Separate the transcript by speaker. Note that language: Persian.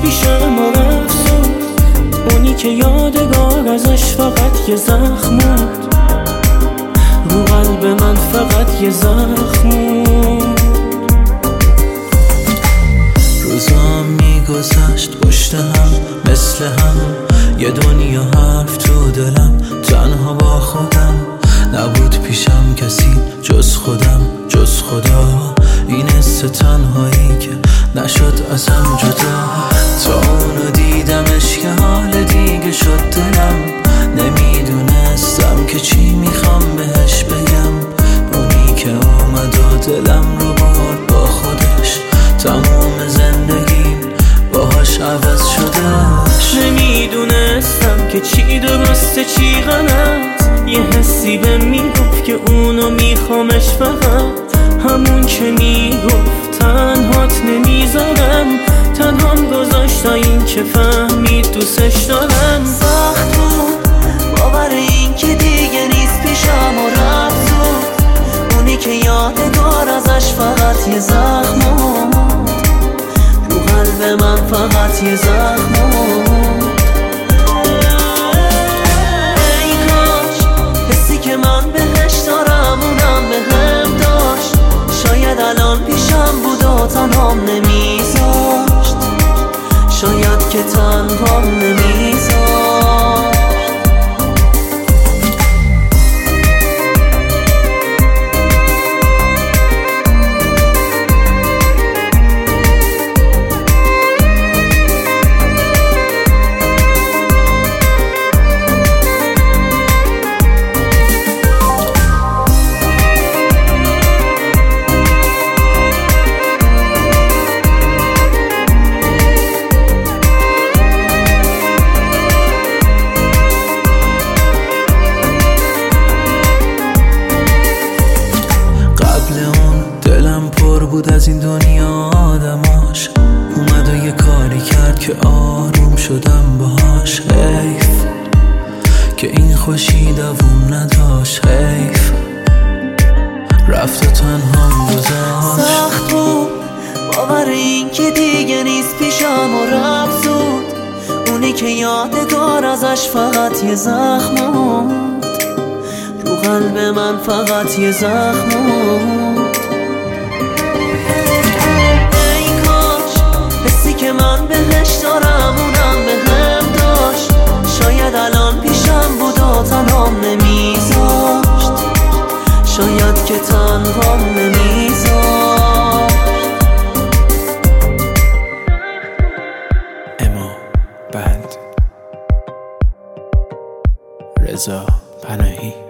Speaker 1: پیشم و رفت، اونی که یادگار ازش فقط یه زخم بود، رو قلب من فقط یه زخم بود.
Speaker 2: روزام میگذشت پشت هم مثل هم، یه دنیا حرف تو دلم، تنها با خودم، نبود پیشم کسی جز خودم جز خدا. این حس تنهایی که نشد ازم جدا، تا اونو دیدمش که حال دیگه شد دلم، نمیدونستم که چی میخوام بهش بگم. اونی که اومد و دلم رو برد با خودش، تموم زندگیم باهاش عوض شدهش.
Speaker 1: نمیدونستم که چی درسته چی غلط، یه حسی به میگفت که اونو میخوامش، فقط همون که میگفت تنهات نمیذارم، تنهام گذاشت تا این که فهمید دوستش دارم.
Speaker 3: سخت بود باور این که دیگه نیست پیشم و رفت زود، اونی که یادگار ازش فقط یه زخم بود، رو قلب من فقط یه زخم بود. ای کاش حسی که من بهش دارم اونم بهم داشت، شاید الان پیشم بود و تنهام نمیذاشت، شاید که تنهام نمیذاشت.
Speaker 2: دلم پر بود از این دنیا آدماش، اومد و یه کاری کرد که آروم شدم باهاش. حیف که این خوشی دووم نداشت، حیف رفت و تنهام گذاشت.
Speaker 3: سخت بود باور این که دیگه نیست پیشم و رفت زود، اونی که یادگار ازش فقط یه زخم بود، رو قلب من فقط یه زخم بود. که من بهش دارم اونم بهم داشت، شاید الان پیشم بود و تنهام نمیذاشت، شاید که تنهام نمیذاشت.
Speaker 2: اما بند رضا پناهی.